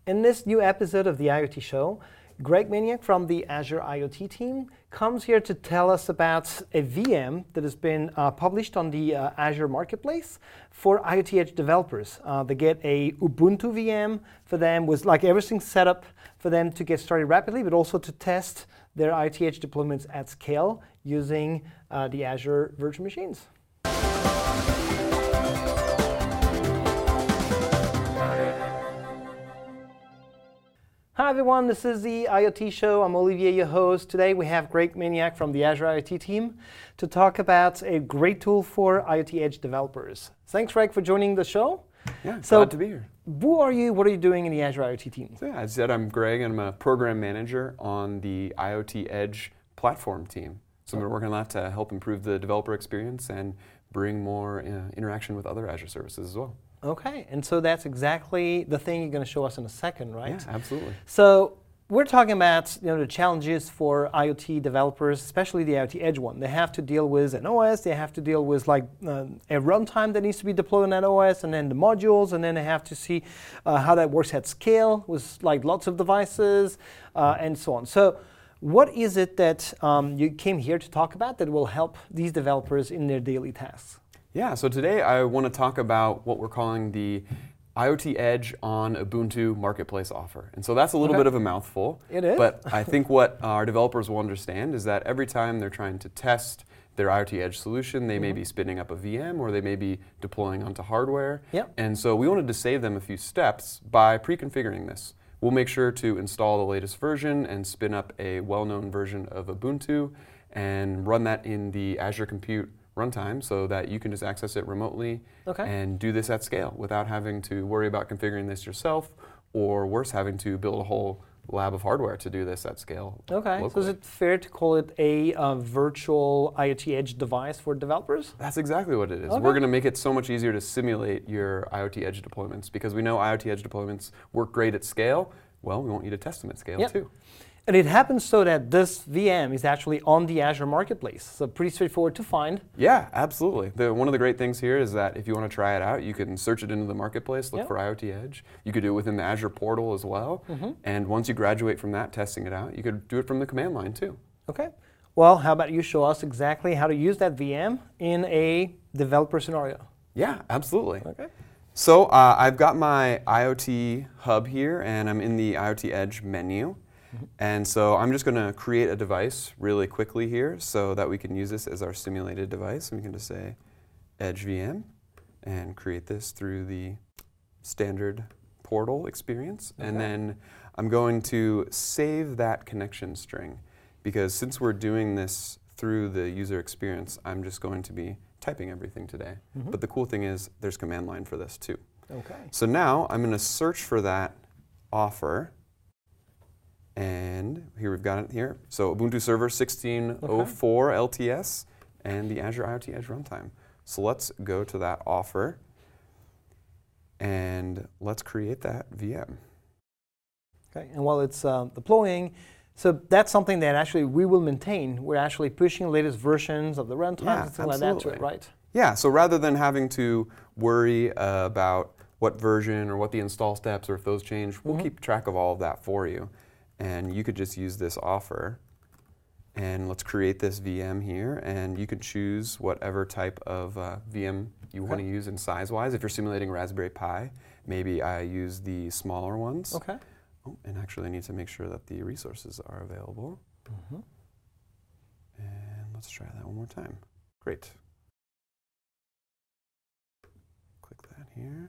In this new episode of the IoT Show, Greg Miniak from the Azure IoT team comes here to tell us about a VM that has been published on the Azure Marketplace for IoT Edge developers. They get a Ubuntu VM for them with like everything set up for them to get started rapidly, but also to test their IoT Edge deployments at scale using the Azure virtual machines. Hi everyone, this is the IoT Show. I'm Olivier, your host. Today we have Greg Miniak from the Azure IoT team to talk about a great tool for IoT Edge developers. Thanks, Greg, for joining the show. Yeah, glad to be here. Who are you? What are you doing in the Azure IoT team? So yeah, as I said, I'm Greg, and I'm a program manager on the IoT Edge platform team. So I'm working a lot to help improve the developer experience and bring more interaction with other Azure services as well. Okay, and so that's exactly the thing you're going to show us in a second, right? Yeah, absolutely. So we're talking about the challenges for IoT developers, especially the IoT Edge one. They have to deal with an OS, they have to deal with like a runtime that needs to be deployed on that OS, and then the modules, and then they have to see how that works at scale with like lots of devices and so on. So what is it that you came here to talk about that will help these developers in their daily tasks? Yeah, so today I want to talk about what we're calling the IoT Edge on Ubuntu Marketplace offer. And so that's a little bit of a mouthful. It is. But I think what our developers will understand is that every time they're trying to test their IoT Edge solution, they may be spinning up a VM or they may be deploying onto hardware. Yep. And so we wanted to save them a few steps by pre-configuring this. We'll make sure to install the latest version and spin up a well-known version of Ubuntu and run that in the Azure Compute runtime so that you can just access it remotely and do this at scale without having to worry about configuring this yourself, or worse, having to build a whole lab of hardware to do this at scale. Okay, locally. so is it fair to call it a virtual IoT Edge device for developers? That's exactly what it is. Okay. We're going to make it so much easier to simulate your IoT Edge deployments because we know IoT Edge deployments work great at scale. Well, we want you to test them at scale too. And it happens so that this VM is actually on the Azure Marketplace, so pretty straightforward to find. Yeah, absolutely. One of the great things here is that if you want to try it out, you can search it into the Marketplace, look for IoT Edge. You could do it within the Azure portal as well. And once you graduate from that, testing it out, you could do it from the command line too. Okay. Well, how about you show us exactly how to use that VM in a developer scenario? Yeah, absolutely. Okay. So I've got my IoT hub here, and I'm in the IoT Edge menu. And so I'm just going to create a device really quickly here so that we can use this as our simulated device. And we can just say Edge VM and create this through the standard portal experience. And then I'm going to save that connection string because since we're doing this through the user experience, I'm just going to be typing everything today. But the cool thing is there's command line for this too. Okay. So now I'm going to search for that offer. And here we've got it here. So Ubuntu Server 1604 LTS and the Azure IoT Edge runtime. So let's go to that offer and let's create that VM. Okay, and while it's deploying, so that's something that actually we will maintain. We're actually pushing the latest versions of the runtime and something like that to it, right? Yeah, so rather than having to worry about what version or what the install steps or if those change, we'll keep track of all of that for you. And you could just use this offer. And let's create this VM here. And you could choose whatever type of VM you want to use in size-wise. If you're simulating Raspberry Pi, maybe I use the smaller ones. Okay. Oh, and actually, I need to make sure that the resources are available. And let's try that one more time. Great. Click that here.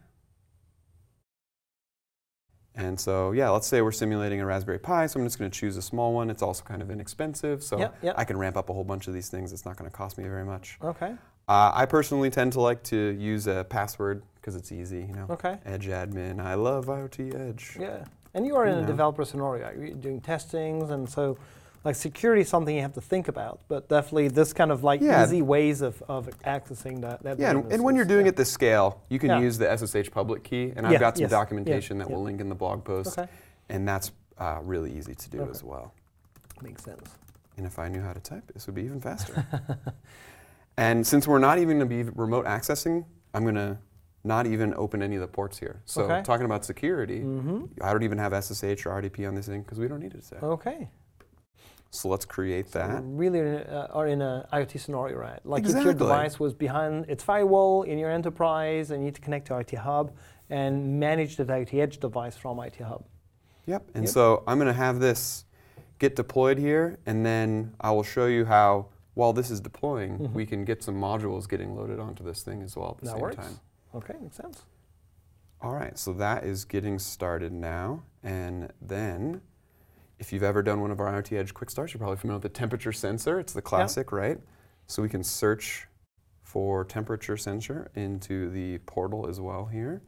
And so, yeah, let's say we're simulating a Raspberry Pi, so I'm just going to choose a small one. It's also kind of inexpensive, so I can ramp up a whole bunch of these things. It's not going to cost me very much. Okay. I personally tend to like to use a password because it's easy, you know. Okay. Edge admin. I love IoT Edge. Yeah. And you are in a developer scenario. You're doing testings, and so like security is something you have to think about, but definitely this kind of like easy ways of accessing that. Yeah, and when you're doing it this scale, you can use the SSH public key, and I've got some documentation that we'll link in the blog post, and that's really easy to do as well. Makes sense. And if I knew how to type, this would be even faster. And since we're not even going to be remote accessing, I'm going to not even open any of the ports here. So Okay. talking about security, I don't even have SSH or RDP on this thing because we don't need it today. Okay. So let's create that. Really are in an IoT scenario, right? Like if your Exactly. device was behind its firewall in your enterprise and you need to connect to IoT Hub and manage the IoT Edge device from IoT Hub. Yep. And Yep. so I'm going to have this get deployed here, and then I will show you how, while this is deploying, we can get some modules getting loaded onto this thing as well at the That same works. time. Okay, makes sense. All right, so that is getting started now. And then, if you've ever done one of our IoT Edge quick starts, you're probably familiar with the temperature sensor. It's the classic, right? So we can search for temperature sensor into the portal as well here.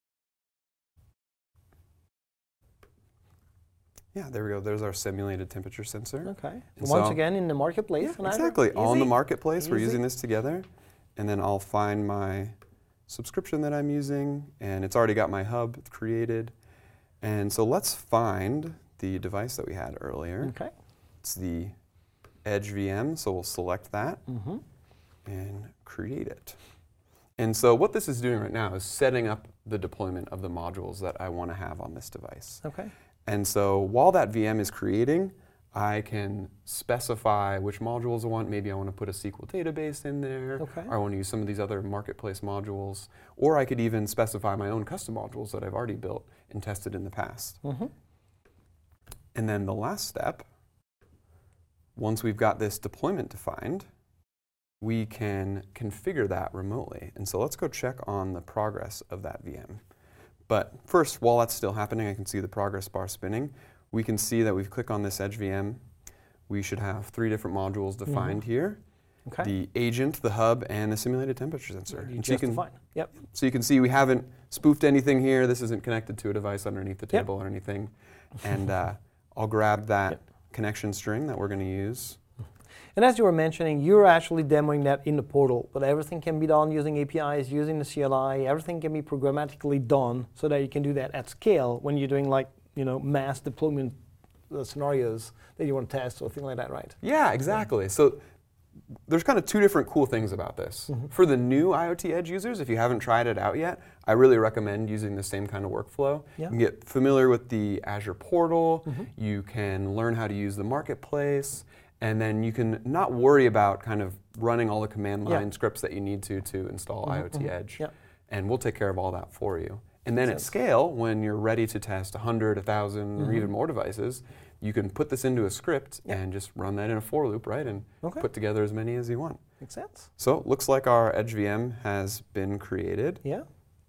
Yeah, there we go. There's our simulated temperature sensor. Okay. And Once so- again in the marketplace. Yeah, exactly. All in the marketplace. We're Easy. using this together. And then I'll find my subscription that I'm using. And it's already got my hub created. And so let's find the device that we had earlier. Okay. It's the Edge VM. So we'll select that Mm-hmm. and create it. And so what this is doing right now is setting up the deployment of the modules that I want to have on this device. Okay. And so while that VM is creating, I can specify which modules I want. Maybe I want to put a SQL database in there, Okay. or I want to use some of these other marketplace modules, or I could even specify my own custom modules that I've already built and tested in the past. Mm-hmm. And then the last step, once we've got this deployment defined, we can configure that remotely. And so let's go check on the progress of that VM. But first, while that's still happening, I can see the progress bar spinning. We can see that we've clicked on this Edge VM. We should have 3 different modules defined here. Okay. The agent, the hub, and the simulated temperature sensor. You And so you just can, define. Yep. so you can see we haven't spoofed anything here. This isn't connected to a device underneath the Yep. table or anything. And I'll grab that Yep. connection string that we're going to use. And as you were mentioning, you're actually demoing that in the portal, but everything can be done using APIs, using the CLI. Everything can be programmatically done so that you can do that at scale when you're doing like mass deployment scenarios that you want to test or things like that, right? Yeah, exactly. So there's kind of 2 different cool things about this. For the new IoT Edge users, if you haven't tried it out yet, I really recommend using the same kind of workflow. Yeah. You can get familiar with the Azure portal, you can learn how to use the marketplace, and then you can not worry about kind of running all the command line scripts that you need to install IoT Edge. Yep. And we'll take care of all that for you. And then at Sense. scale, when you're ready to test 100, 1,000, or even more devices, you can put this into a script and just run that in a for loop, right? And Okay. put together as many as you want. Makes sense. So it looks like our Edge VM has been created. Yeah.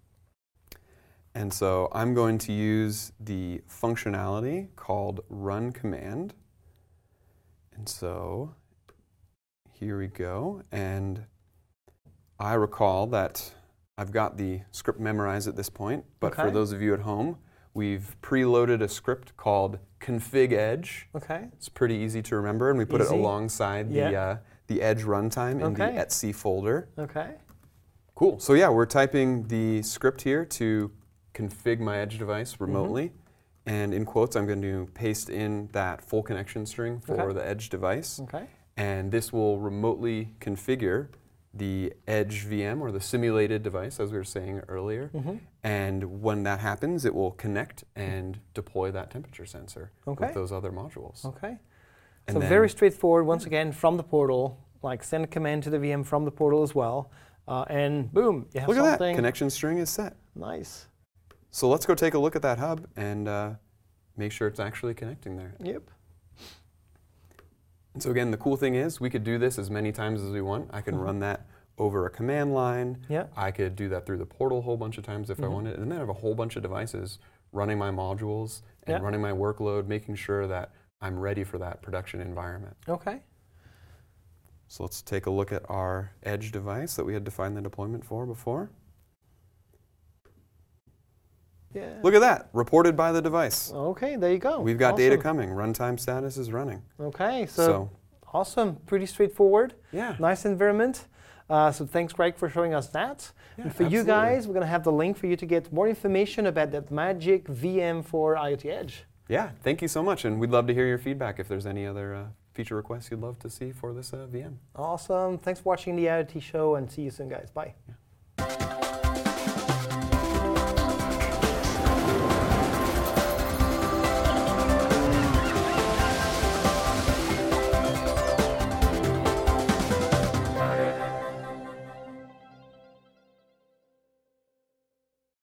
And so I'm going to use the functionality called run command. And so here we go. And I recall that I've got the script memorized at this point, but for Okay. those of you at home, we've preloaded a script called config edge. Okay. It's pretty easy to remember, and we put it Easy. alongside Yeah. the Edge runtime in the Okay. etc folder. Okay. Cool. So yeah, we're typing the script here to config my Edge device remotely. And in quotes, I'm going to paste in that full connection string for Okay. the Edge device. Okay. And this will remotely configure the Edge VM, or the simulated device, as we were saying earlier. And when that happens, it will connect and deploy that temperature sensor Okay. with those other modules. Okay. And So then- very straightforward. Once again, from the portal, like send a command to the VM from the portal as well, and boom, you have Look at that, something connection string is set. nice. So let's go take a look at that hub and make sure it's actually connecting there. Yep. And so again, the cool thing is we could do this as many times as we want. I can run that over a command line. Yeah. I could do that through the portal a whole bunch of times if I wanted. And then I have a whole bunch of devices running my modules and Yeah. running my workload, making sure that I'm ready for that production environment. Okay. So let's take a look at our Edge device that we had defined the deployment for before. Yeah. Look at that, reported by the device. Okay, there you go. We've got data Awesome. coming. Runtime status is running. Okay, so So awesome. Pretty straightforward. yeah. Nice environment. So thanks, Greg, for showing us that. Yeah, And for you absolutely. guys, we're going to have the link for you to get more information about that magic VM for IoT Edge. Yeah, thank you so much. And we'd love to hear your feedback if there's any other feature requests you'd love to see for this VM. Awesome. Thanks for watching the IoT show, and see you soon, guys. Bye. Yeah.